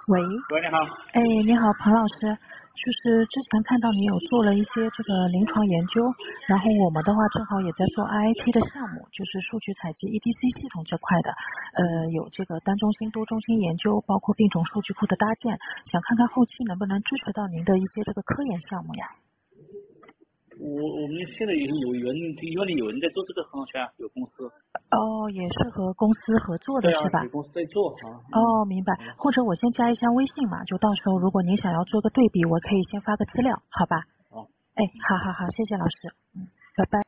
喂， 喂，你好。 哎，你好，彭老师，就是之前看到你有做了一些这个临床研究，然后我们的话正好也在做 IIT 的项目，就是数据采集 EDC 系统这块的，有这个单中心、多中心研究，包括病种数据库的搭建，想看看后期能不能支持到您的一些这个科研项目呀？ 我们现在已经有人在做这个很好像有公司。 哦，也是和公司合作的对啊， 是吧？ 有公司在做啊。 哦，明白。或者我先加一下微信嘛，就到时候如果您想要做个对比，我可以先发个资料，好吧？ 好。 哎，好好好，谢谢老师，拜拜。